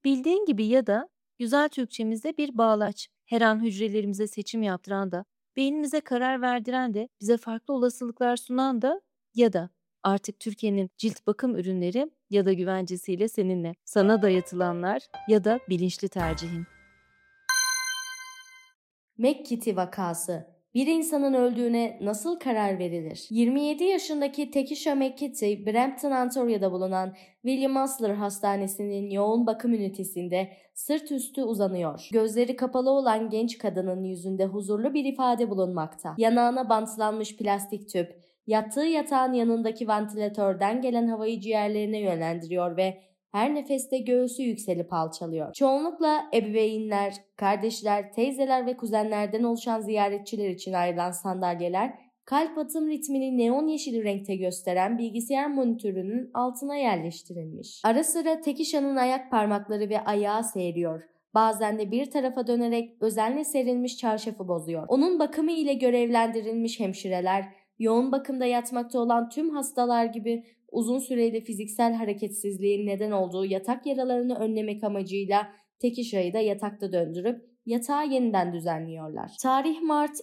Bildiğin gibi ya da güzel Türkçemizde bir bağlaç. Her an hücrelerimize seçim yaptıran da, beynimize karar verdiren de, bize farklı olasılıklar sunan da ya da artık Türkiye'nin cilt bakım ürünleri ya da güvencesiyle seninle. Sana dayatılanlar ya da bilinçli tercihin. McKitty vakası. Bir insanın öldüğüne nasıl karar verilir? 27 yaşındaki Tekisha McKitty, Brampton, Ontario'da bulunan William Osler Hastanesi'nin yoğun bakım ünitesinde sırt üstü uzanıyor. Gözleri kapalı olan genç kadının yüzünde huzurlu bir ifade bulunmakta. Yanağına bantlanmış plastik tüp, yattığı yatağın yanındaki vantilatörden gelen havayı ciğerlerine yönlendiriyor ve her nefeste göğsü yükselip alçalıyor. Çoğunlukla ebeveynler, kardeşler, teyzeler ve kuzenlerden oluşan ziyaretçiler için ayrılan sandalyeler, kalp atım ritmini neon yeşil renkte gösteren bilgisayar monitörünün altına yerleştirilmiş. Ara sıra Tekisha'nın ayak parmakları ve ayağı seyiriyor. Bazen de bir tarafa dönerek özenle serilmiş çarşafı bozuyor. Onun bakımı ile görevlendirilmiş hemşireler, yoğun bakımda yatmakta olan tüm hastalar gibi uzun süreli fiziksel hareketsizliğin neden olduğu yatak yaralarını önlemek amacıyla Tekisha'yı da yatakta döndürüp yatağı yeniden düzenliyorlar. Tarih Mart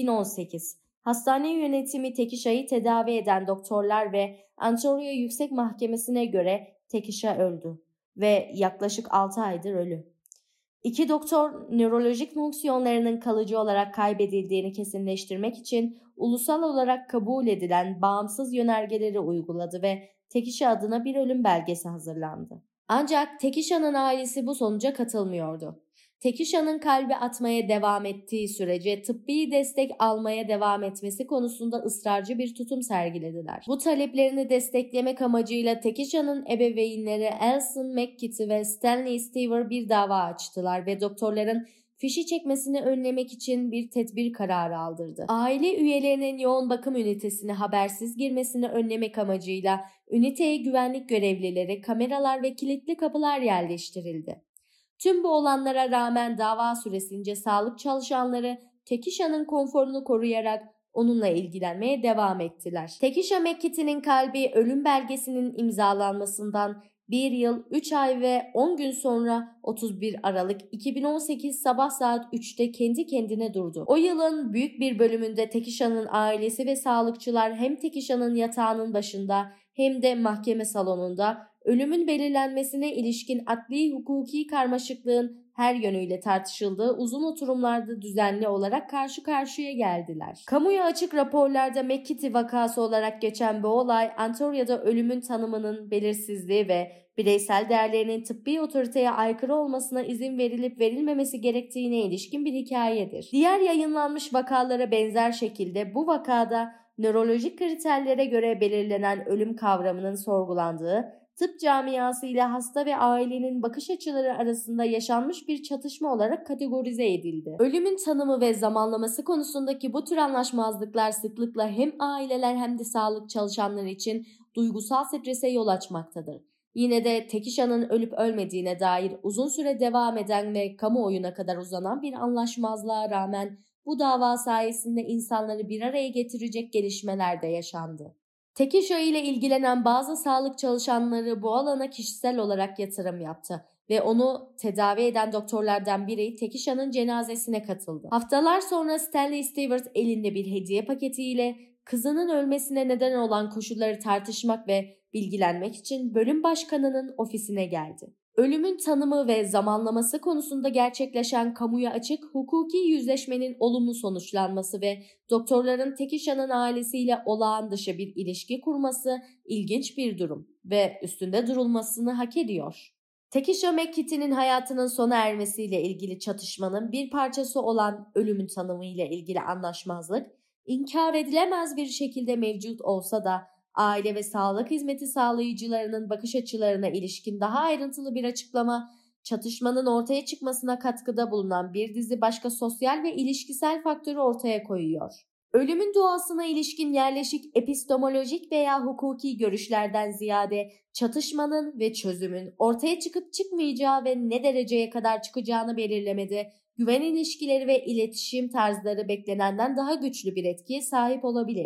2018. Hastane yönetimi Tekisha'yı tedavi eden doktorlar ve Ontario Yüksek Mahkemesi'ne göre Tekisha öldü ve yaklaşık 6 aydır ölü. İki doktor nörolojik fonksiyonlarının kalıcı olarak kaybedildiğini kesinleştirmek için ulusal olarak kabul edilen bağımsız yönergeleri uyguladı ve Tekisha adına bir ölüm belgesi hazırlandı. Ancak Tekisha'nın ailesi bu sonuca katılmıyordu. Tekisha'nın kalbi atmaya devam ettiği sürece tıbbi destek almaya devam etmesi konusunda ısrarcı bir tutum sergilediler. Bu taleplerini desteklemek amacıyla Tekisha'nın ebeveynleri Alison McKitty ve Stanley Stever bir dava açtılar ve doktorların fişi çekmesini önlemek için bir tedbir kararı aldırdı. Aile üyelerinin yoğun bakım ünitesine habersiz girmesini önlemek amacıyla üniteye güvenlik görevlileri, kameralar ve kilitli kapılar yerleştirildi. Tüm bu olanlara rağmen dava süresince sağlık çalışanları Tekisha'nın konforunu koruyarak onunla ilgilenmeye devam ettiler. Tekisha McKitty'nin kalbi ölüm belgesinin imzalanmasından 1 yıl, 3 ay ve 10 gün sonra 31 Aralık 2018 sabah saat 3'te kendi kendine durdu. O yılın büyük bir bölümünde Tekisha'nın ailesi ve sağlıkçılar hem Tekisha'nın yatağının başında hem de mahkeme salonunda ölümün belirlenmesine ilişkin adli hukuki karmaşıklığın her yönüyle tartışıldığı uzun oturumlarda düzenli olarak karşı karşıya geldiler. Kamuya açık raporlarda McKitty vakası olarak geçen bu olay, Ontario'da ölümün tanımının belirsizliği ve bireysel değerlerinin tıbbi otoriteye aykırı olmasına izin verilip verilmemesi gerektiğine ilişkin bir hikayedir. Diğer yayınlanmış vakalara benzer şekilde bu vakada nörolojik kriterlere göre belirlenen ölüm kavramının sorgulandığı, tıp camiası ile hasta ve ailenin bakış açıları arasında yaşanmış bir çatışma olarak kategorize edildi. Ölümün tanımı ve zamanlaması konusundaki bu tür anlaşmazlıklar sıklıkla hem aileler hem de sağlık çalışanları için duygusal strese yol açmaktadır. Yine de Tekisha'nın ölüp ölmediğine dair uzun süre devam eden ve kamuoyuna kadar uzanan bir anlaşmazlığa rağmen bu dava sayesinde insanları bir araya getirecek gelişmeler de yaşandı. Tekisha ile ilgilenen bazı sağlık çalışanları bu alana kişisel olarak yatırım yaptı ve onu tedavi eden doktorlardan biri Tekisha'nın cenazesine katıldı. Haftalar sonra Stanley Stewart elinde bir hediye paketiyle kızının ölmesine neden olan koşulları tartışmak ve bilgilenmek için bölüm başkanının ofisine geldi. Ölümün tanımı ve zamanlaması konusunda gerçekleşen kamuya açık hukuki yüzleşmenin olumlu sonuçlanması ve doktorların Tekisha'nın ailesiyle olağan dışı bir ilişki kurması ilginç bir durum ve üstünde durulmasını hak ediyor. Tekisha McKitty'nin hayatının sona ermesiyle ilgili çatışmanın bir parçası olan ölümün tanımı ile ilgili anlaşmazlık, inkar edilemez bir şekilde mevcut olsa da aile ve sağlık hizmeti sağlayıcılarının bakış açılarına ilişkin daha ayrıntılı bir açıklama, çatışmanın ortaya çıkmasına katkıda bulunan bir dizi başka sosyal ve ilişkisel faktörü ortaya koyuyor. Ölümün doğasına ilişkin yerleşik epistemolojik veya hukuki görüşlerden ziyade çatışmanın ve çözümün ortaya çıkıp çıkmayacağı ve ne dereceye kadar çıkacağını belirlemede güven ilişkileri ve iletişim tarzları beklenenden daha güçlü bir etkiye sahip olabilir.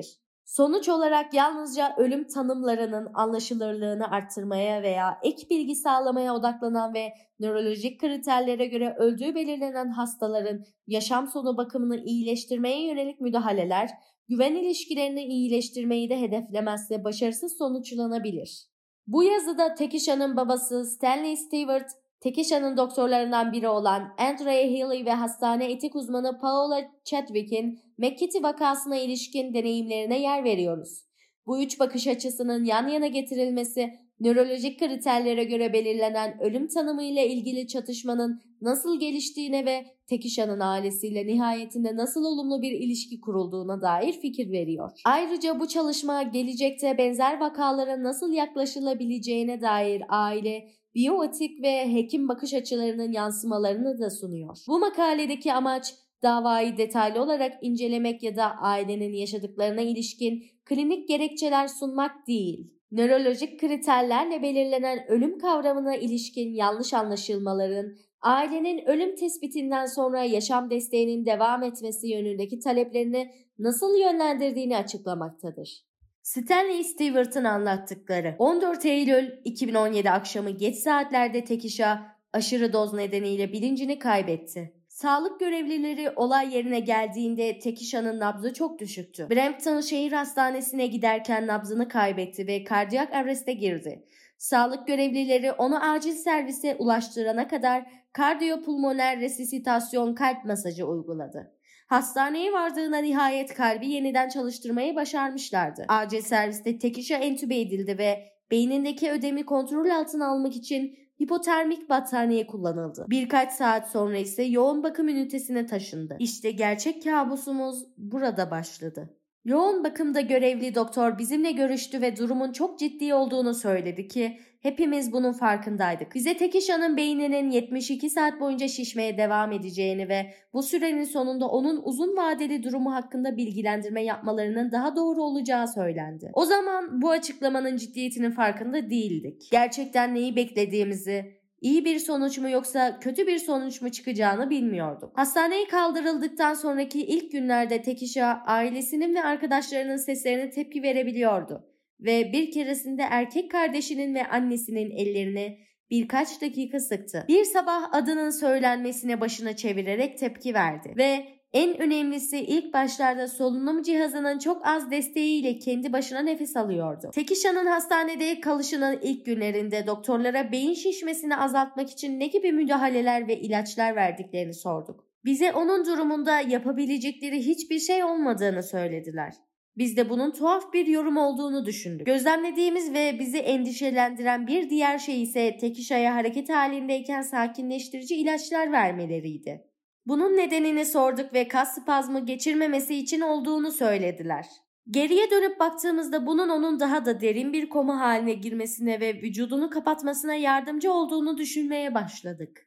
Sonuç olarak yalnızca ölüm tanımlarının anlaşılırlığını arttırmaya veya ek bilgi sağlamaya odaklanan ve nörolojik kriterlere göre öldüğü belirlenen hastaların yaşam sonu bakımını iyileştirmeye yönelik müdahaleler, güven ilişkilerini iyileştirmeyi de hedeflemezse başarısız sonuçlanabilir. Bu yazıda Tekisha'nın babası Stanley Stewart, Tekisha'nın doktorlarından biri olan Andrea Healy ve hastane etik uzmanı Paula Chadwick'in McKitty vakasına ilişkin deneyimlerine yer veriyoruz. Bu üç bakış açısının yan yana getirilmesi, nörolojik kriterlere göre belirlenen ölüm tanımı ile ilgili çatışmanın nasıl geliştiğine ve Tekisha'nın ailesiyle nihayetinde nasıl olumlu bir ilişki kurulduğuna dair fikir veriyor. Ayrıca bu çalışma gelecekte benzer vakalara nasıl yaklaşılabileceğine dair aile, biyoetik ve hekim bakış açılarının yansımalarını da sunuyor. Bu makaledeki amaç davayı detaylı olarak incelemek ya da ailenin yaşadıklarına ilişkin klinik gerekçeler sunmak değil. Nörolojik kriterlerle belirlenen ölüm kavramına ilişkin yanlış anlaşılmaların, ailenin ölüm tespitinden sonra yaşam desteğinin devam etmesi yönündeki taleplerini nasıl yönlendirdiğini açıklamaktadır. Stanley Stewart'ın anlattıkları. 14 Eylül 2017 akşamı geç saatlerde Tekisha aşırı doz nedeniyle bilincini kaybetti. Sağlık görevlileri olay yerine geldiğinde Tekisha'nın nabzı çok düşüktü. Brampton Şehir Hastanesi'ne giderken nabzını kaybetti ve kardiyak arreste girdi. Sağlık görevlileri onu acil servise ulaştırana kadar kardiyopulmoner resisitasyon kalp masajı uyguladı. Hastaneye vardığına nihayet kalbi yeniden çalıştırmayı başarmışlardı. Acil serviste Tekisha entübe edildi ve beynindeki ödemi kontrol altına almak için hipotermik battaniye kullanıldı. Birkaç saat sonra ise yoğun bakım ünitesine taşındı. İşte gerçek kabusumuz burada başladı. Yoğun bakımda görevli doktor bizimle görüştü ve durumun çok ciddi olduğunu söyledi ki hepimiz bunun farkındaydık. Bize Tekisha'nın beyninin 72 saat boyunca şişmeye devam edeceğini ve bu sürenin sonunda onun uzun vadeli durumu hakkında bilgilendirme yapmalarının daha doğru olacağı söylendi. O zaman bu açıklamanın ciddiyetinin farkında değildik. Gerçekten neyi beklediğimizi, İyi bir sonuç mu yoksa kötü bir sonuç mu çıkacağını bilmiyorduk. Hastaneye kaldırıldıktan sonraki ilk günlerde Tekisha ailesinin ve arkadaşlarının seslerine tepki verebiliyordu ve bir keresinde erkek kardeşinin ve annesinin ellerini birkaç dakika sıktı. Bir sabah adının söylenmesine başını çevirerek tepki verdi ve en önemlisi ilk başlarda solunum cihazının çok az desteğiyle kendi başına nefes alıyordu. Tekisha'nın hastanede kalışının ilk günlerinde doktorlara beyin şişmesini azaltmak için ne gibi müdahaleler ve ilaçlar verdiklerini sorduk. Bize onun durumunda yapabilecekleri hiçbir şey olmadığını söylediler. Biz de bunun tuhaf bir yorum olduğunu düşündük. Gözlemlediğimiz ve bizi endişelendiren bir diğer şey ise Tekisha'ya hareket halindeyken sakinleştirici ilaçlar vermeleriydi. Bunun nedenini sorduk ve kas spazmı geçirmemesi için olduğunu söylediler. Geriye dönüp baktığımızda bunun onun daha da derin bir koma haline girmesine ve vücudunu kapatmasına yardımcı olduğunu düşünmeye başladık.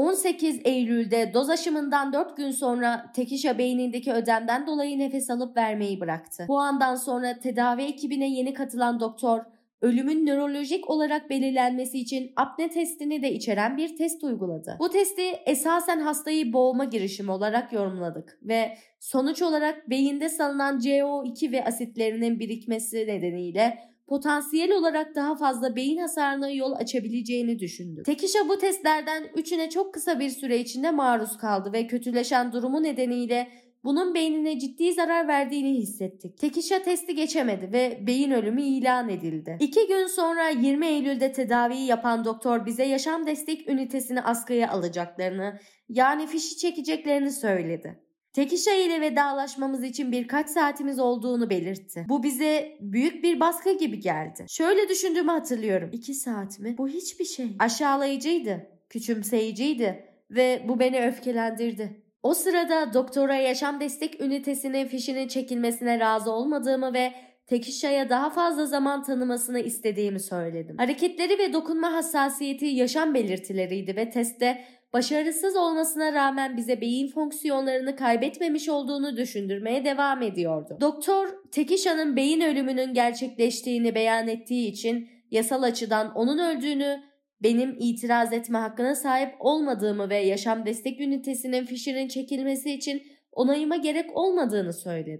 18 Eylül'de doz aşımından 4 gün sonra Tekisha beynindeki ödemden dolayı nefes alıp vermeyi bıraktı. Bu andan sonra tedavi ekibine yeni katılan doktor, ölümün nörolojik olarak belirlenmesi için apne testini de içeren bir test uyguladı. Bu testi esasen hastayı boğma girişimi olarak yorumladık ve sonuç olarak beyinde salınan CO2 ve asitlerinin birikmesi nedeniyle potansiyel olarak daha fazla beyin hasarına yol açabileceğini düşündü. Tekisha bu testlerden 3'üne çok kısa bir süre içinde maruz kaldı ve kötüleşen durumu nedeniyle bunun beynine ciddi zarar verdiğini hissettik. Tekisha testi geçemedi ve beyin ölümü ilan edildi. 2 gün sonra 20 Eylül'de tedaviyi yapan doktor bize yaşam destek ünitesini askıya alacaklarını, yani fişi çekeceklerini söyledi. Tekisha ile vedalaşmamız için birkaç saatimiz olduğunu belirtti. Bu bize büyük bir baskı gibi geldi. Şöyle düşündüğümü hatırlıyorum. 2 saat mi? Bu hiçbir şey. Aşağılayıcıydı, küçümseyiciydi ve bu beni öfkelendirdi. O sırada doktora yaşam destek ünitesinin fişinin çekilmesine razı olmadığımı ve Tekisha'ya daha fazla zaman tanımasını istediğimi söyledim. Hareketleri ve dokunma hassasiyeti yaşam belirtileriydi ve testte başarısız olmasına rağmen bize beyin fonksiyonlarını kaybetmemiş olduğunu düşündürmeye devam ediyordu. Doktor, Tekisha'nın beyin ölümünün gerçekleştiğini beyan ettiği için yasal açıdan onun öldüğünü, benim itiraz etme hakkına sahip olmadığımı ve yaşam destek ünitesinin fişinin çekilmesi için onayıma gerek olmadığını söyledi.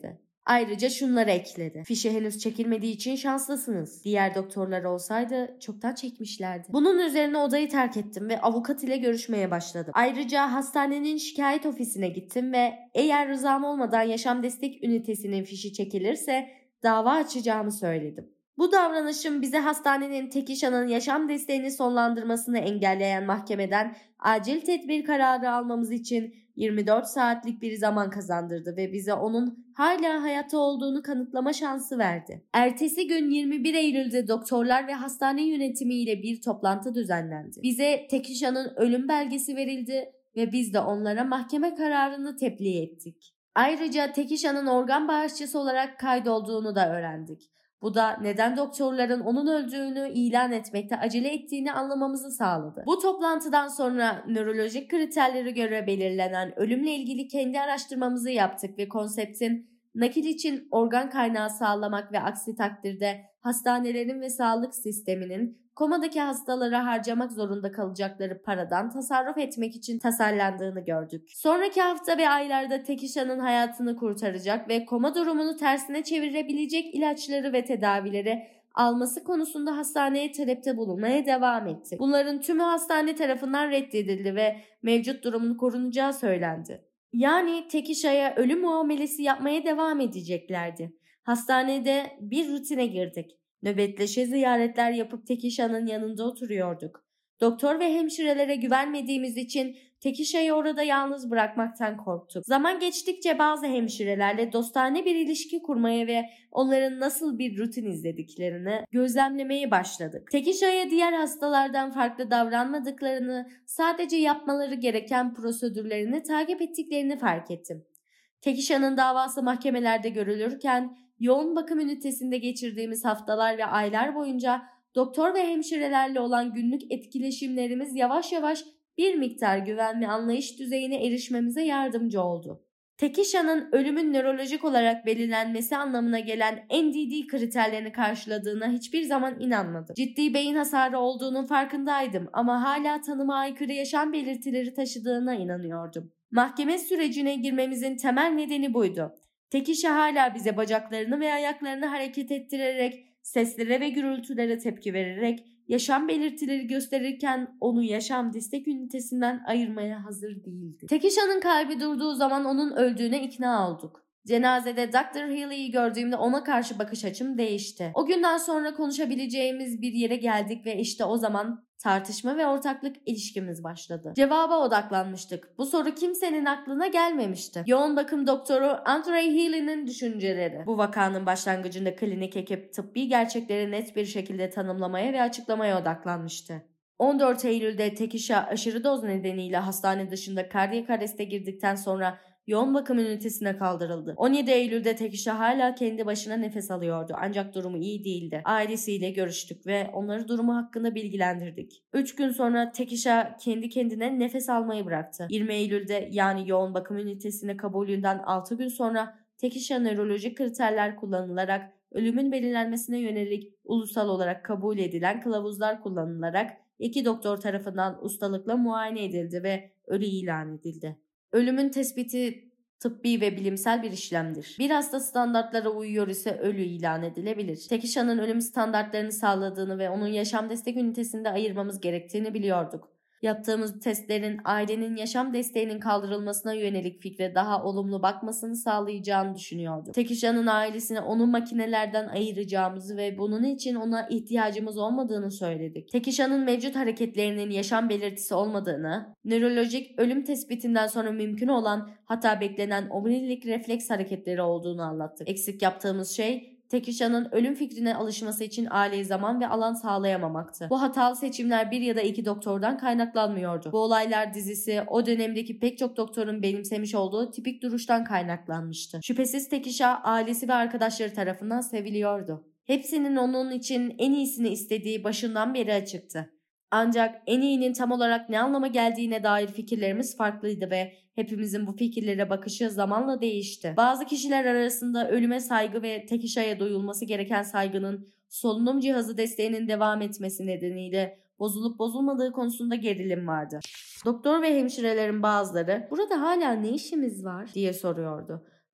Ayrıca şunları ekledi. Fişi henüz çekilmediği için şanslısınız. Diğer doktorlar olsaydı çoktan çekmişlerdi. Bunun üzerine odayı terk ettim ve avukat ile görüşmeye başladım. Ayrıca hastanenin şikayet ofisine gittim ve eğer rızam olmadan yaşam destek ünitesinin fişi çekilirse dava açacağımı söyledim. Bu davranışım bize hastanenin Tekisha'nın yaşam desteğini sonlandırmasını engelleyen mahkemeden acil tedbir kararı almamız için 24 saatlik bir zaman kazandırdı ve bize onun hala hayatta olduğunu kanıtlama şansı verdi. Ertesi gün 21 Eylül'de doktorlar ve hastane yönetimiyle bir toplantı düzenlendi. Bize Tekisha'nın ölüm belgesi verildi ve biz de onlara mahkeme kararını tebliğ ettik. Ayrıca Tekisha'nın organ bağışçısı olarak kaydolduğunu da öğrendik. Bu da neden doktorların onun öldüğünü ilan etmekte acele ettiğini anlamamızı sağladı. Bu toplantıdan sonra nörolojik kriterlere göre belirlenen ölümle ilgili kendi araştırmamızı yaptık ve konseptin nakil için organ kaynağı sağlamak ve aksi takdirde hastanelerin ve sağlık sisteminin komadaki hastalara harcamak zorunda kalacakları paradan tasarruf etmek için tasarlandığını gördük. Sonraki hafta ve aylarda Tekisha'nın hayatını kurtaracak ve koma durumunu tersine çevirebilecek ilaçları ve tedavileri alması konusunda hastaneye talepte bulunmaya devam etti. Bunların tümü hastane tarafından reddedildi ve mevcut durumun korunacağı söylendi. Yani Tekisha'ya ölüm muamelesi yapmaya devam edeceklerdi. Hastanede bir rutine girdik. Nöbetleşe ziyaretler yapıp Tekisha'nın yanında oturuyorduk. Doktor ve hemşirelere güvenmediğimiz için Tekisha'yı orada yalnız bırakmaktan korktuk. Zaman geçtikçe bazı hemşirelerle dostane bir ilişki kurmaya ve onların nasıl bir rutin izlediklerini gözlemlemeye başladık. Tekisha'ya diğer hastalardan farklı davranmadıklarını, sadece yapmaları gereken prosedürlerini takip ettiklerini fark ettim. Tekisha'nın davası mahkemelerde görülürken yoğun bakım ünitesinde geçirdiğimiz haftalar ve aylar boyunca doktor ve hemşirelerle olan günlük etkileşimlerimiz yavaş yavaş bir miktar güven ve anlayış düzeyine erişmemize yardımcı oldu. Tekisha'nın ölümün nörolojik olarak belirlenmesi anlamına gelen NDD kriterlerini karşıladığına hiçbir zaman inanmadım. Ciddi beyin hasarı olduğunun farkındaydım ama hala tanıma aykırı yaşam belirtileri taşıdığına inanıyordum. Mahkeme sürecine girmemizin temel nedeni buydu. Tekisha hala bize bacaklarını ve ayaklarını hareket ettirerek, seslere ve gürültülere tepki vererek, yaşam belirtileri gösterirken onu yaşam destek ünitesinden ayırmaya hazır değildi. Tekisha'nın kalbi durduğu zaman onun öldüğüne ikna olduk. Cenazede Dr. Healy'yi gördüğümde ona karşı bakış açım değişti. O günden sonra konuşabileceğimiz bir yere geldik ve işte o zaman tartışma ve ortaklık ilişkimiz başladı. Cevaba odaklanmıştık. Bu soru kimsenin aklına gelmemişti. Yoğun bakım doktoru Andre Healy'nin düşünceleri. Bu vakanın başlangıcında klinik ekip tıbbi gerçekleri net bir şekilde tanımlamaya ve açıklamaya odaklanmıştı. 14 Eylül'de Tekisha aşırı doz nedeniyle hastane dışında kardiyak arreste girdikten sonra yoğun bakım ünitesine kaldırıldı. 17 Eylül'de Tekisha hala kendi başına nefes alıyordu ancak durumu iyi değildi. Ailesiyle görüştük ve onları durumu hakkında bilgilendirdik. 3 gün sonra Tekisha kendi kendine nefes almayı bıraktı. 20 Eylül'de yani yoğun bakım ünitesine kabulünden 6 gün sonra Tekisha nörolojik kriterler kullanılarak ölümün belirlenmesine yönelik ulusal olarak kabul edilen kılavuzlar kullanılarak 2 doktor tarafından ustalıkla muayene edildi ve ölü ilan edildi. Ölümün tespiti tıbbi ve bilimsel bir işlemdir. Bir hasta standartlara uyuyor ise ölü ilan edilebilir. Tekisha'nın ölüm standartlarını sağladığını ve onun yaşam destek ünitesinde ayırmamız gerektiğini biliyorduk. Yaptığımız testlerin ailenin yaşam desteğinin kaldırılmasına yönelik fikre daha olumlu bakmasını sağlayacağını düşünüyorduk. Tekisha'nın ailesine onun makinelerden ayıracağımızı ve bunun için ona ihtiyacımız olmadığını söyledik. Tekisha'nın mevcut hareketlerinin yaşam belirtisi olmadığını, nörolojik ölüm tespitinden sonra mümkün olan hatta beklenen omurilik refleks hareketleri olduğunu anlattık. Eksik yaptığımız şey Tekisha'nın ölüm fikrine alışması için aileye zaman ve alan sağlayamamaktı. Bu hatalı seçimler bir ya da iki doktordan kaynaklanmıyordu. Bu olaylar dizisi o dönemdeki pek çok doktorun benimsemiş olduğu tipik duruştan kaynaklanmıştı. Şüphesiz Tekisha ailesi ve arkadaşları tarafından seviliyordu. Hepsinin onun için en iyisini istediği başından beri açıktı. Ancak en iyinin tam olarak ne anlama geldiğine dair fikirlerimiz farklıydı ve hepimizin bu fikirlere bakışı zamanla değişti. Bazı kişiler arasında ölüme saygı ve Tekisha'ya duyulması gereken saygının solunum cihazı desteğinin devam etmesi nedeniyle bozulup bozulmadığı konusunda gerilim vardı. Doktor ve hemşirelerin bazıları "Burada hala ne işimiz var?" diye soruyordu.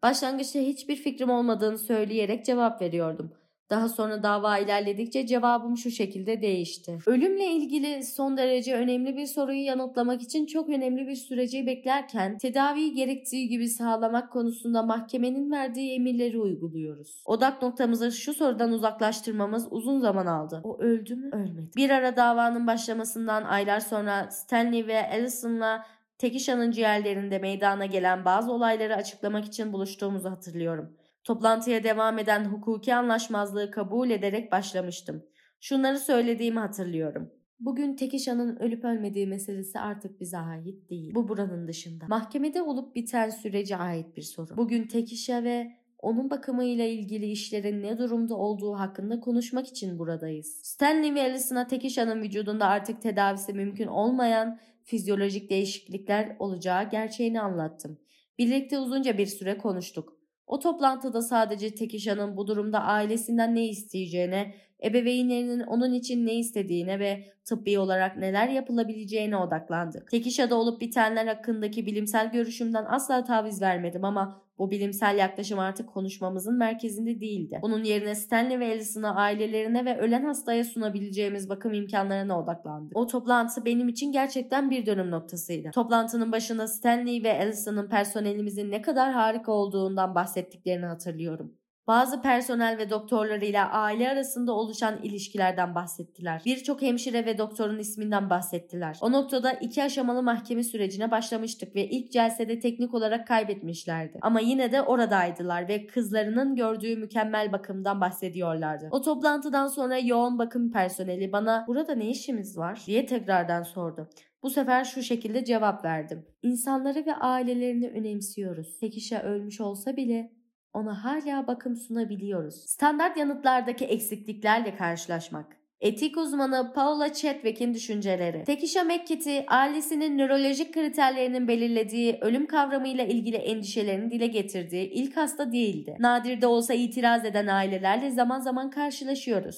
Başlangıçta hiçbir fikrim olmadığını söyleyerek cevap veriyordum. Daha sonra dava ilerledikçe cevabım şu şekilde değişti. Ölümle ilgili son derece önemli bir soruyu yanıtlamak için çok önemli bir süreci beklerken tedaviyi gerektiği gibi sağlamak konusunda mahkemenin verdiği emirleri uyguluyoruz. Odak noktamızı şu sorudan uzaklaştırmamız uzun zaman aldı. O öldü mü? Ölmedi. Bir ara davanın başlamasından aylar sonra Stanley ve Allison'la Tekisha'nın ciğerlerinde meydana gelen bazı olayları açıklamak için buluştuğumuzu hatırlıyorum. Toplantıya devam eden hukuki anlaşmazlığı kabul ederek başlamıştım. Şunları söylediğimi hatırlıyorum. Bugün Tekisha'nın ölüp ölmediği meselesi artık bize ait değil. Bu buranın dışında. Mahkemede olup biten sürece ait bir sorun. Bugün Tekisha ve onun bakımıyla ilgili işlerin ne durumda olduğu hakkında konuşmak için buradayız. Stanley ve Allison'a Tekisha'nın vücudunda artık tedavisi mümkün olmayan fizyolojik değişiklikler olacağı gerçeğini anlattım. Birlikte uzunca bir süre konuştuk. O toplantıda sadece Tekisha'nın bu durumda ailesinden ne isteyeceğine, ebeveynlerinin onun için ne istediğine ve tıbbi olarak neler yapılabileceğine odaklandık. Tekisha'da olup bitenler hakkındaki bilimsel görüşümden asla taviz vermedim ama bu bilimsel yaklaşım artık konuşmamızın merkezinde değildi. Bunun yerine Stanley ve Allison'a, ailelerine ve ölen hastaya sunabileceğimiz bakım imkanlarına odaklandık. O toplantı benim için gerçekten bir dönüm noktasıydı. Toplantının başında Stanley ve Allison'ın personelimizin ne kadar harika olduğundan bahsettiklerini hatırlıyorum. Bazı personel ve doktorlarıyla aile arasında oluşan ilişkilerden bahsettiler. Birçok hemşire ve doktorun isminden bahsettiler. O noktada 2 aşamalı mahkeme sürecine başlamıştık ve ilk celsede teknik olarak kaybetmişlerdi. Ama yine de oradaydılar ve kızlarının gördüğü mükemmel bakımdan bahsediyorlardı. O toplantıdan sonra yoğun bakım personeli bana "Burada ne işimiz var?" diye tekrardan sordu. Bu sefer şu şekilde cevap verdim. "İnsanları ve ailelerini önemsiyoruz. Tekisha ölmüş olsa bile ona hala bakım sunabiliyoruz." Standart yanıtlardaki eksikliklerle karşılaşmak. Etik uzmanı Paula Chadwick'in düşünceleri. Tekisha McKittey, ailesinin nörolojik kriterlerinin belirlediği ölüm kavramıyla ilgili endişelerini dile getirdiği ilk hasta değildi. Nadir de olsa itiraz eden ailelerle zaman zaman karşılaşıyoruz.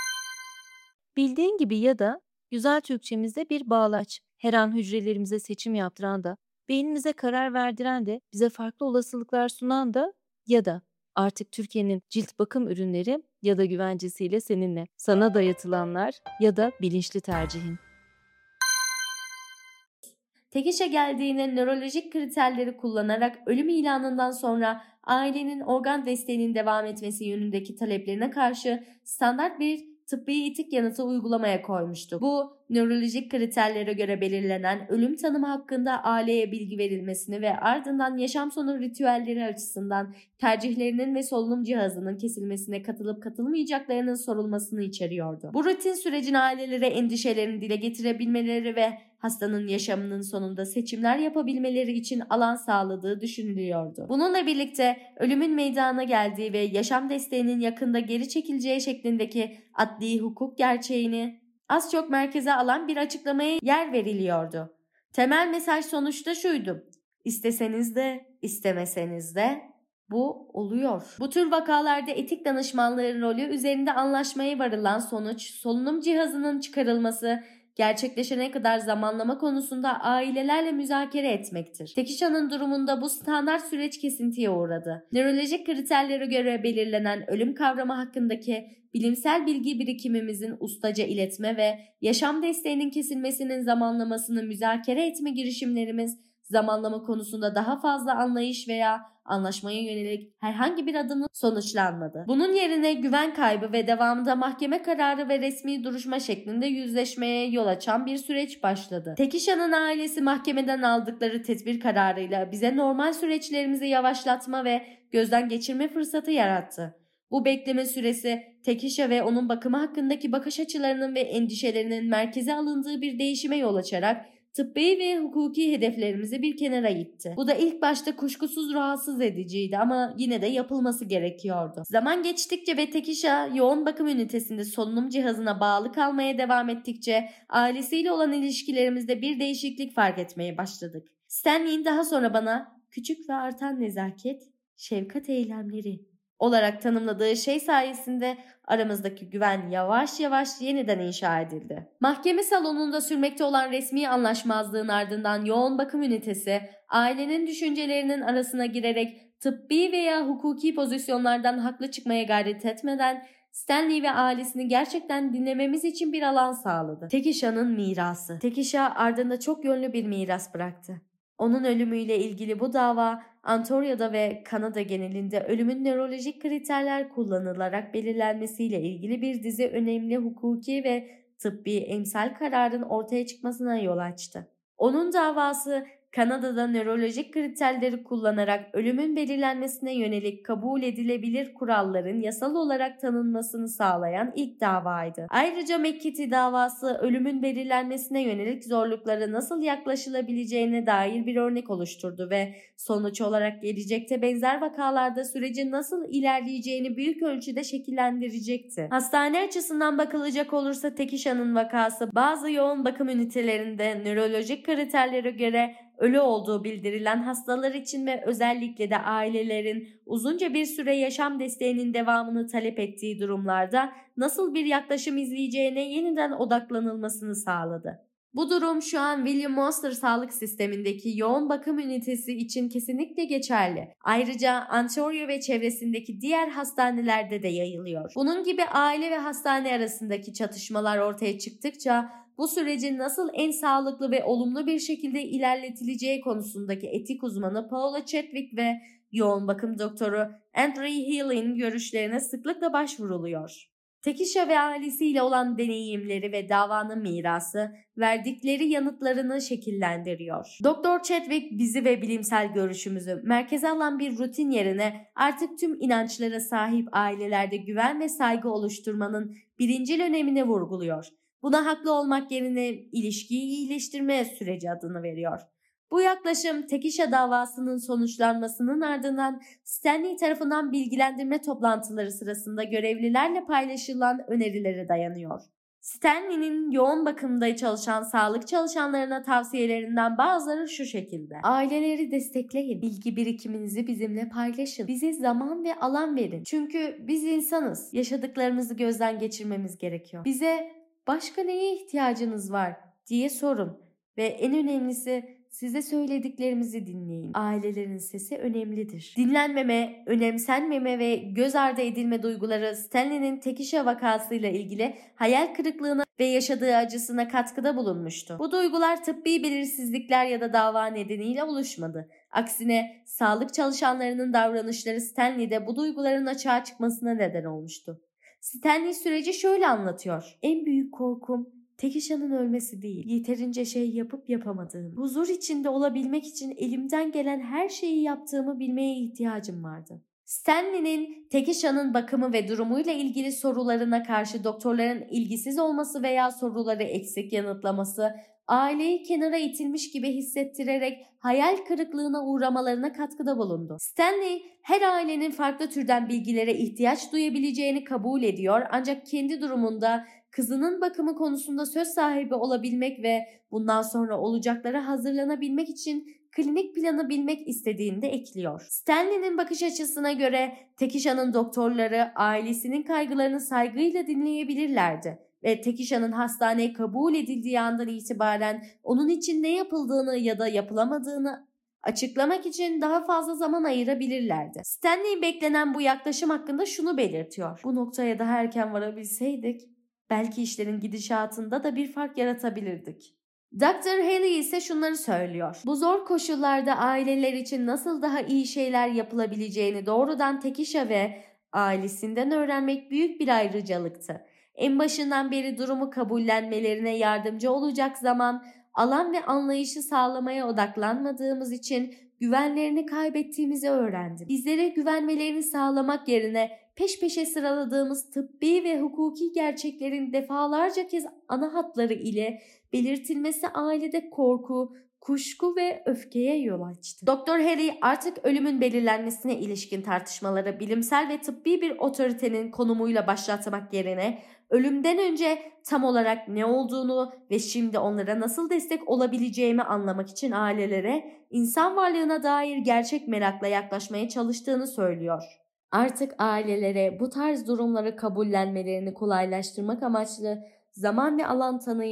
Bildiğin gibi ya da güzel Türkçemizde bir bağlaç, her an hücrelerimize seçim yaptıran da, beynimize karar verdiren de, bize farklı olasılıklar sunan da ya da artık Türkiye'nin cilt bakım ürünleri ya da güvencesiyle seninle, sana dayatılanlar ya da bilinçli tercihin. Tekisha geldiğinde nörolojik kriterleri kullanarak ölüm ilanından sonra ailenin organ desteğinin devam etmesi yönündeki taleplerine karşı standart bir tıbbi etik yanıtı uygulamaya koymuştu. Bu, nörolojik kriterlere göre belirlenen ölüm tanımı hakkında aileye bilgi verilmesini ve ardından yaşam sonu ritüelleri açısından tercihlerinin ve solunum cihazının kesilmesine katılıp katılmayacaklarının sorulmasını içeriyordu. Bu rutin sürecin ailelere endişelerini dile getirebilmeleri ve hastanın yaşamının sonunda seçimler yapabilmeleri için alan sağladığı düşünülüyordu. Bununla birlikte ölümün meydana geldiği ve yaşam desteğinin yakında geri çekileceği şeklindeki adli hukuk gerçeğini az çok merkeze alan bir açıklamaya yer veriliyordu. Temel mesaj sonuçta şuydu: İsteseniz de istemeseniz de bu oluyor. Bu tür vakalarda etik danışmanlığın rolü üzerinde anlaşmaya varılan sonuç, solunum cihazının çıkarılması gerçekleşene kadar zamanlama konusunda ailelerle müzakere etmektir. Tekisha'nın durumunda bu standart süreç kesintiye uğradı. Nörolojik kriterlere göre belirlenen ölüm kavramı hakkındaki bilimsel bilgi birikimimizin ustaca iletme ve yaşam desteğinin kesilmesinin zamanlamasını müzakere etme girişimlerimiz zamanlama konusunda daha fazla anlayış veya anlaşmaya yönelik herhangi bir adımla sonuçlanmadı. Bunun yerine güven kaybı ve devamında mahkeme kararı ve resmi duruşma şeklinde yüzleşmeye yol açan bir süreç başladı. Tekisha'nın ailesi mahkemeden aldıkları tedbir kararıyla bize normal süreçlerimizi yavaşlatma ve gözden geçirme fırsatı yarattı. Bu bekleme süresi Tekisha ve onun bakımı hakkındaki bakış açılarının ve endişelerinin merkeze alındığı bir değişime yol açarak tıbbi ve hukuki hedeflerimizi bir kenara itti. Bu da ilk başta kuşkusuz rahatsız ediciydi ama yine de yapılması gerekiyordu. Zaman geçtikçe ve Tekisha yoğun bakım ünitesinde solunum cihazına bağlı kalmaya devam ettikçe ailesiyle olan ilişkilerimizde bir değişiklik fark etmeye başladık. Stanley'in daha sonra bana küçük ve artan nezaket, şefkat eylemleri olarak tanımladığı şey sayesinde aramızdaki güven yavaş yavaş yeniden inşa edildi. Mahkeme salonunda sürmekte olan resmi anlaşmazlığın ardından yoğun bakım ünitesi ailenin düşüncelerinin arasına girerek tıbbi veya hukuki pozisyonlardan haklı çıkmaya gayret etmeden Stanley ve ailesini gerçekten dinlememiz için bir alan sağladı. Tekisha'nın mirası. Tekisha ardında çok yönlü bir miras bıraktı. Onun ölümüyle ilgili bu dava Ontario'da ve Kanada genelinde ölümün nörolojik kriterler kullanılarak belirlenmesiyle ilgili bir dizi önemli hukuki ve tıbbi emsal kararın ortaya çıkmasına yol açtı. Onun davası Kanada'da nörolojik kriterleri kullanarak ölümün belirlenmesine yönelik kabul edilebilir kuralların yasal olarak tanınmasını sağlayan ilk davaydı. Ayrıca McKitty davası ölümün belirlenmesine yönelik zorluklara nasıl yaklaşılabileceğine dair bir örnek oluşturdu ve sonuç olarak gelecekte benzer vakalarda sürecin nasıl ilerleyeceğini büyük ölçüde şekillendirecekti. Hastane açısından bakılacak olursa Tekisha'nın vakası bazı yoğun bakım ünitelerinde nörolojik kriterlere göre ölü olduğu bildirilen hastalar için ve özellikle de ailelerin uzunca bir süre yaşam desteğinin devamını talep ettiği durumlarda nasıl bir yaklaşım izleyeceğine yeniden odaklanılmasını sağladı. Bu durum şu an William Monster sağlık sistemindeki yoğun bakım ünitesi için kesinlikle geçerli. Ayrıca Ontario ve çevresindeki diğer hastanelerde de yayılıyor. Bunun gibi aile ve hastane arasındaki çatışmalar ortaya çıktıkça bu sürecin nasıl en sağlıklı ve olumlu bir şekilde ilerletileceği konusundaki etik uzmanı Paula Chadwick ve yoğun bakım doktoru Andre Hill'in görüşlerine sıklıkla başvuruluyor. Tekisha ve ailesiyle olan deneyimleri ve davanın mirası verdikleri yanıtlarını şekillendiriyor. Doktor Chadwick bizi ve bilimsel görüşümüzü merkeze alan bir rutin yerine artık tüm inançlara sahip ailelerde güven ve saygı oluşturmanın birincil önemini vurguluyor. Buna haklı olmak yerine ilişkiyi iyileştirme süreci adını veriyor. Bu yaklaşım Tekisha davasının sonuçlanmasının ardından Stanley tarafından bilgilendirme toplantıları sırasında görevlilerle paylaşılan önerilere dayanıyor. Stanley'nin yoğun bakımda çalışan sağlık çalışanlarına tavsiyelerinden bazıları şu şekilde. Aileleri destekleyin, bilgi birikiminizi bizimle paylaşın, bize zaman ve alan verin. Çünkü biz insanız, yaşadıklarımızı gözden geçirmemiz gerekiyor. Bize başka neye ihtiyacınız var diye sorun ve en önemlisi size söylediklerimizi dinleyin. Ailelerin sesi önemlidir. Dinlenmeme, önemsenmeme ve göz ardı edilme duyguları Stanley'nin Tekisha vakasıyla ilgili hayal kırıklığına ve yaşadığı acısına katkıda bulunmuştu. Bu duygular tıbbi belirsizlikler ya da dava nedeniyle oluşmadı. Aksine sağlık çalışanlarının davranışları Stanley'de bu duyguların açığa çıkmasına neden olmuştu. Stanley süreci şöyle anlatıyor. En büyük korkum Tekisha'nın ölmesi değil, yeterince şey yapıp yapamadığım. Huzur içinde olabilmek için elimden gelen her şeyi yaptığımı bilmeye ihtiyacım vardı. Stanley'nin Tekisha'nın bakımı ve durumuyla ilgili sorularına karşı doktorların ilgisiz olması veya soruları eksik yanıtlaması, aileyi kenara itilmiş gibi hissettirerek hayal kırıklığına uğramalarına katkıda bulundu. Stanley, her ailenin farklı türden bilgilere ihtiyaç duyabileceğini kabul ediyor ancak kendi durumunda kızının bakımı konusunda söz sahibi olabilmek ve bundan sonra olacaklara hazırlanabilmek için klinik planı bilmek istediğini de ekliyor. Stanley'nin bakış açısına göre Tekisha'nın doktorları ailesinin kaygılarını saygıyla dinleyebilirlerdi ve Tekisha'nın hastaneye kabul edildiği andan itibaren onun için ne yapıldığını ya da yapılamadığını açıklamak için daha fazla zaman ayırabilirlerdi. Stanley beklenen bu yaklaşım hakkında şunu belirtiyor. Bu noktaya daha erken varabilseydik belki işlerin gidişatında da bir fark yaratabilirdik. Dr. Haley ise şunları söylüyor. Bu zor koşullarda aileler için nasıl daha iyi şeyler yapılabileceğini doğrudan Tekisha ve ailesinden öğrenmek büyük bir ayrıcalıktı. En başından beri durumu kabullenmelerine yardımcı olacak zaman, alan ve anlayışı sağlamaya odaklanmadığımız için güvenlerini kaybettiğimizi öğrendim. Bizlere güvenmelerini sağlamak yerine peş peşe sıraladığımız tıbbi ve hukuki gerçeklerin defalarca kez ana hatları ile belirtilmesi ailede korku, kuşku ve öfkeye yol açtı. Doktor Harry artık ölümün belirlenmesine ilişkin tartışmaları bilimsel ve tıbbi bir otoritenin konumuyla başlatmak yerine ölümden önce tam olarak ne olduğunu ve şimdi onlara nasıl destek olabileceğimi anlamak için ailelere insan varlığına dair gerçek merakla yaklaşmaya çalıştığını söylüyor. Artık ailelere bu tarz durumları kabullenmelerini kolaylaştırmak amaçlı zaman ve alan tanıyıp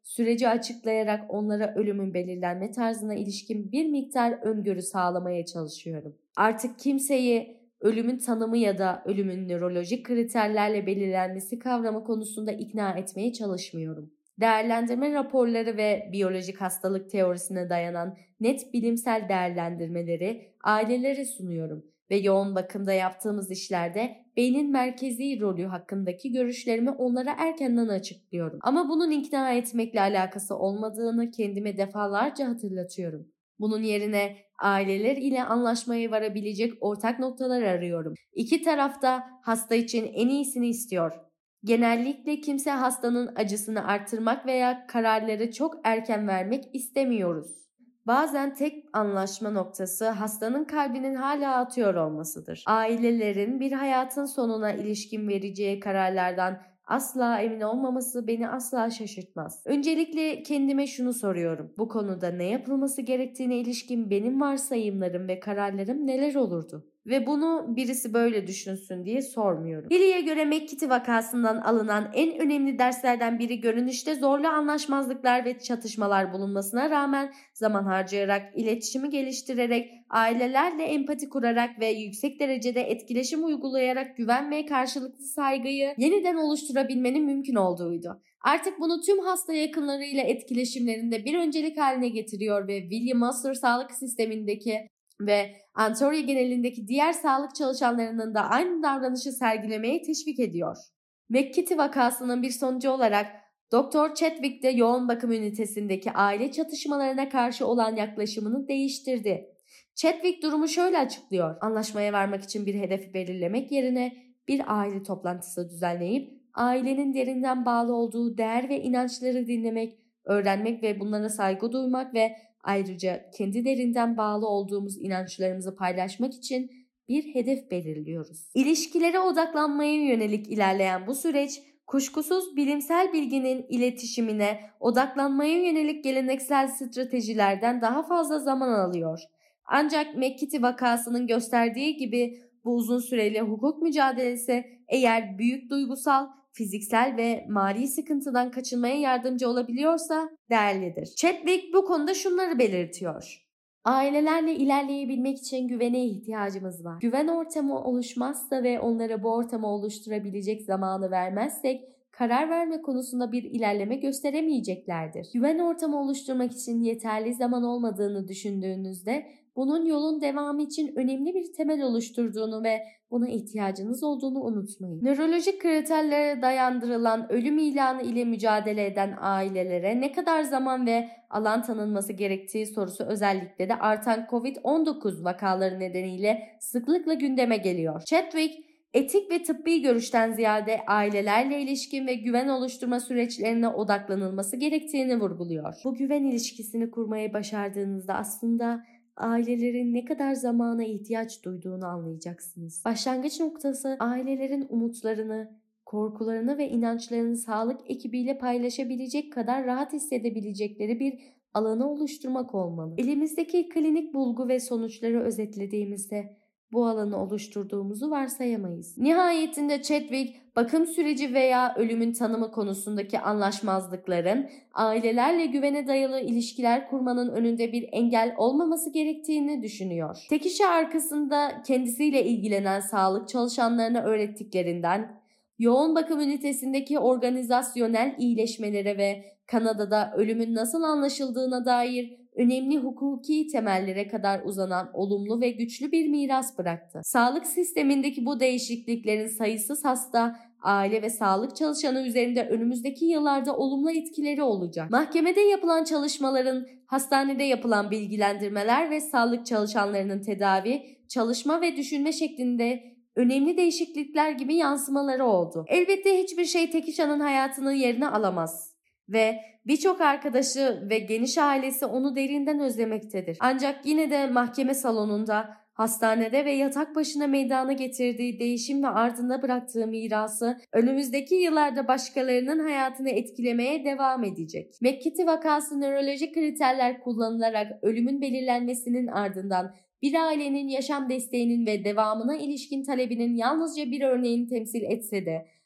süreci açıklayarak onlara ölümün belirlenme tarzına ilişkin bir miktar öngörü sağlamaya çalışıyorum. Artık kimseyi ölümün tanımı ya da ölümün nörolojik kriterlerle belirlenmesi kavramı konusunda ikna etmeye çalışmıyorum. Değerlendirme raporları ve biyolojik hastalık teorisine dayanan net bilimsel değerlendirmeleri ailelere sunuyorum ve yoğun bakımda yaptığımız işlerde beynin merkezi rolü hakkındaki görüşlerimi onlara erkenden açıklıyorum. Ama bunun ikna etmekle alakası olmadığını kendime defalarca hatırlatıyorum. Bunun yerine aileler ile anlaşmaya varabilecek ortak noktalar arıyorum. İki taraf da hasta için en iyisini istiyor. Genellikle kimse hastanın acısını artırmak veya kararları çok erken vermek istemiyoruz. Bazen tek anlaşma noktası hastanın kalbinin hala atıyor olmasıdır. Ailelerin bir hayatın sonuna ilişkin vereceği kararlardan asla emin olmaması beni asla şaşırtmaz. Öncelikle kendime şunu soruyorum. Bu konuda ne yapılması gerektiğine ilişkin benim varsayımlarım ve kararlarım neler olurdu? Ve bunu birisi böyle düşünsün diye sormuyorum. Lili'ye göre McKitty vakasından alınan en önemli derslerden biri görünüşte zorlu anlaşmazlıklar ve çatışmalar bulunmasına rağmen zaman harcayarak, iletişimi geliştirerek, ailelerle empati kurarak ve yüksek derecede etkileşim uygulayarak güven ve karşılıklı saygıyı yeniden oluşturabilmenin mümkün olduğuydu. Artık bunu tüm hasta yakınlarıyla etkileşimlerinde bir öncelik haline getiriyor ve William Master sağlık sistemindeki ve Antoria genelindeki diğer sağlık çalışanlarının da aynı davranışı sergilemeye teşvik ediyor. McKitty vakasının bir sonucu olarak Dr. Chadwick de yoğun bakım ünitesindeki aile çatışmalarına karşı olan yaklaşımını değiştirdi. Chadwick durumu şöyle açıklıyor. Anlaşmaya varmak için bir hedefi belirlemek yerine bir aile toplantısı düzenleyip ailenin derinden bağlı olduğu değer ve inançları dinlemek, öğrenmek ve bunlara saygı duymak ve ayrıca kendi derinden bağlı olduğumuz inançlarımızı paylaşmak için bir hedef belirliyoruz. İlişkilere odaklanmaya yönelik ilerleyen bu süreç, kuşkusuz bilimsel bilginin iletişimine odaklanmaya yönelik geleneksel stratejilerden daha fazla zaman alıyor. Ancak McKitty vakasının gösterdiği gibi bu uzun süreli hukuk mücadelesi eğer büyük duygusal, fiziksel ve mali sıkıntıdan kaçınmaya yardımcı olabiliyorsa değerlidir. Chadwick bu konuda şunları belirtiyor. Ailelerle ilerleyebilmek için güvene ihtiyacımız var. Güven ortamı oluşmazsa ve onlara bu ortamı oluşturabilecek zamanı vermezsek karar verme konusunda bir ilerleme gösteremeyeceklerdir. Güven ortamı oluşturmak için yeterli zaman olmadığını düşündüğünüzde bunun yolun devamı için önemli bir temel oluşturduğunu ve buna ihtiyacınız olduğunu unutmayın. Nörolojik kriterlere dayandırılan ölüm ilanı ile mücadele eden ailelere ne kadar zaman ve alan tanınması gerektiği sorusu özellikle de artan COVID-19 vakaları nedeniyle sıklıkla gündeme geliyor. Chadwick, etik ve tıbbi görüşten ziyade ailelerle ilişkin ve güven oluşturma süreçlerine odaklanılması gerektiğini vurguluyor. Bu güven ilişkisini kurmayı başardığınızda aslında ailelerin ne kadar zamana ihtiyaç duyduğunu anlayacaksınız. Başlangıç noktası ailelerin umutlarını, korkularını ve inançlarını sağlık ekibiyle paylaşabilecek kadar rahat hissedebilecekleri bir alanı oluşturmak olmalı. Elimizdeki klinik bulgu ve sonuçları özetlediğimizde bu alanı oluşturduğumuzu varsayamayız. Nihayetinde Chadwick, bakım süreci veya ölümün tanımı konusundaki anlaşmazlıkların ailelerle güvene dayalı ilişkiler kurmanın önünde bir engel olmaması gerektiğini düşünüyor. Tek işi arkasında kendisiyle ilgilenen sağlık çalışanlarına öğrettiklerinden, yoğun bakım ünitesindeki organizasyonel iyileşmelere ve Kanada'da ölümün nasıl anlaşıldığına dair önemli hukuki temellere kadar uzanan olumlu ve güçlü bir miras bıraktı. Sağlık sistemindeki bu değişikliklerin sayısız hasta, aile ve sağlık çalışanı üzerinde önümüzdeki yıllarda olumlu etkileri olacak. Mahkemede yapılan çalışmaların, hastanede yapılan bilgilendirmeler ve sağlık çalışanlarının tedavi, çalışma ve düşünme şeklinde önemli değişiklikler gibi yansımaları oldu. Elbette hiçbir şey Tekişa'nın hayatının yerini alamaz ve birçok arkadaşı ve geniş ailesi onu derinden özlemektedir. Ancak yine de mahkeme salonunda, hastanede ve yatak başına meydana getirdiği değişim ve ardında bıraktığı mirası önümüzdeki yıllarda başkalarının hayatını etkilemeye devam edecek. McKitty vakası nörolojik kriterler kullanılarak ölümün belirlenmesinin ardından bir ailenin yaşam desteğinin ve devamına ilişkin talebinin yalnızca bir örneğini temsil etse de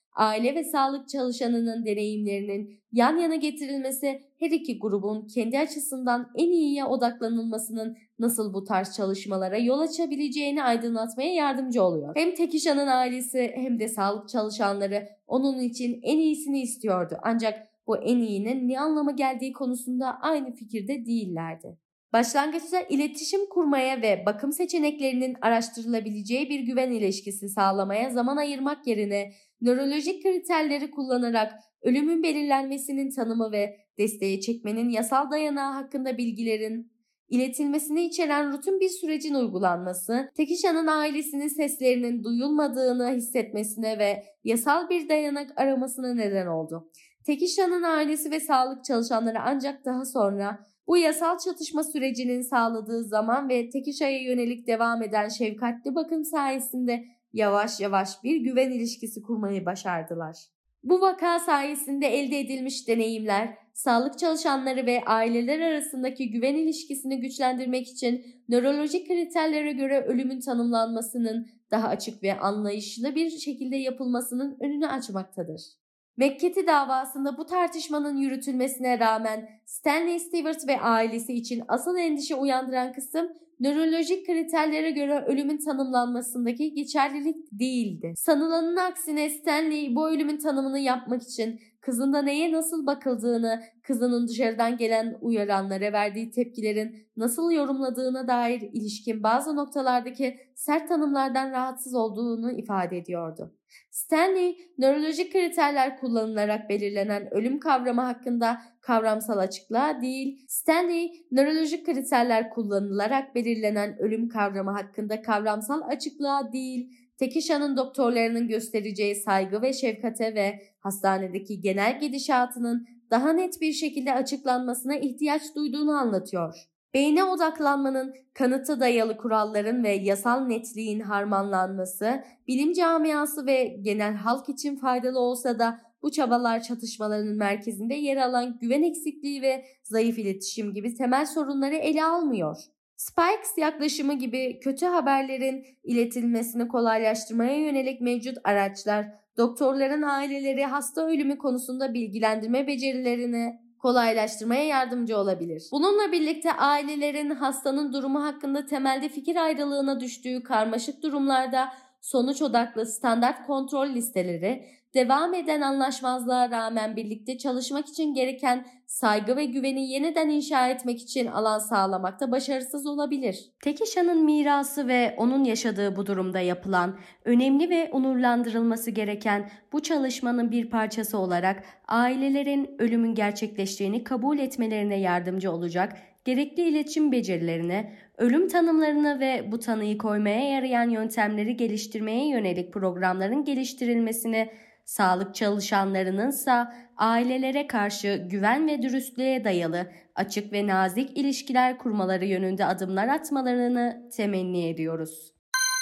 Aile ve sağlık çalışanının deneyimlerinin yan yana getirilmesi her iki grubun kendi açısından en iyiye odaklanılmasının nasıl bu tarz çalışmalara yol açabileceğini aydınlatmaya yardımcı oluyor. Hem Tekisha'nın ailesi hem de sağlık çalışanları onun için en iyisini istiyordu. Ancak bu en iyinin ne anlama geldiği konusunda aynı fikirde değillerdi. Başlangıçta iletişim kurmaya ve bakım seçeneklerinin araştırılabileceği bir güven ilişkisi sağlamaya zaman ayırmak yerine nörolojik kriterleri kullanarak ölümün belirlenmesinin tanımı ve desteğe çekmenin yasal dayanağı hakkında bilgilerin iletilmesini içeren rutin bir sürecin uygulanması, Tekisha'nın ailesinin seslerinin duyulmadığını hissetmesine ve yasal bir dayanak aramasına neden oldu. Tekisha'nın ailesi ve sağlık çalışanları ancak daha sonra bu yasal çatışma sürecinin sağladığı zaman ve Tekisha'ya yönelik devam eden şefkatli bakım sayesinde yavaş yavaş bir güven ilişkisi kurmayı başardılar. Bu vaka sayesinde elde edilmiş deneyimler, sağlık çalışanları ve aileler arasındaki güven ilişkisini güçlendirmek için nörolojik kriterlere göre ölümün tanımlanmasının daha açık ve anlayışlı bir şekilde yapılmasının önünü açmaktadır. McCarthy davasında bu tartışmanın yürütülmesine rağmen Stanley Stewart ve ailesi için asıl endişe uyandıran kısım nörolojik kriterlere göre ölümün tanımlanmasındaki geçerlilik değildi. Sanılanın aksine Stanley bu ölümün tanımını yapmak için kızında neye nasıl bakıldığını, kızının dışarıdan gelen uyaranlara verdiği tepkilerin nasıl yorumladığına dair ilişkin bazı noktalardaki sert tanımlardan rahatsız olduğunu ifade ediyordu. Stanley, nörolojik kriterler kullanılarak belirlenen ölüm kavramı hakkında kavramsal açıklığa değil, Stanley, nörolojik kriterler kullanılarak belirlenen ölüm kavramı hakkında kavramsal açıklığa değil, Tekisha'nın doktorlarının göstereceği saygı ve şefkate ve hastanedeki genel gidişatının daha net bir şekilde açıklanmasına ihtiyaç duyduğunu anlatıyor. Beyne odaklanmanın, kanıta dayalı kuralların ve yasal netliğin harmanlanması, bilim camiası ve genel halk için faydalı olsa da bu çabalar çatışmalarının merkezinde yer alan güven eksikliği ve zayıf iletişim gibi temel sorunları ele almıyor. Spikes yaklaşımı gibi kötü haberlerin iletilmesini kolaylaştırmaya yönelik mevcut araçlar, doktorların aileleri hasta ölümü konusunda bilgilendirme becerilerini kolaylaştırmaya yardımcı olabilir. Bununla birlikte ailelerin hastanın durumu hakkında temelde fikir ayrılığına düştüğü karmaşık durumlarda sonuç odaklı standart kontrol listeleri, devam eden anlaşmazlığa rağmen birlikte çalışmak için gereken saygı ve güveni yeniden inşa etmek için alan sağlamakta başarısız olabilir. Tekisha'nın mirası ve onun yaşadığı bu durumda yapılan, önemli ve onurlandırılması gereken bu çalışmanın bir parçası olarak ailelerin ölümün gerçekleştiğini kabul etmelerine yardımcı olacak gerekli iletişim becerilerini, ölüm tanımlarını ve bu tanıyı koymaya yarayan yöntemleri geliştirmeye yönelik programların geliştirilmesini, sağlık çalışanlarınınsa ailelere karşı güven ve dürüstlüğe dayalı açık ve nazik ilişkiler kurmaları yönünde adımlar atmalarını temenni ediyoruz.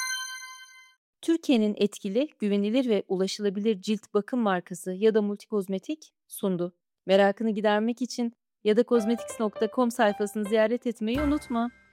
Türkiye'nin etkili, güvenilir ve ulaşılabilir cilt bakım markası ya da Multikozmetik sundu. Merakını gidermek için ya da kozmetics.com sayfasını ziyaret etmeyi unutma.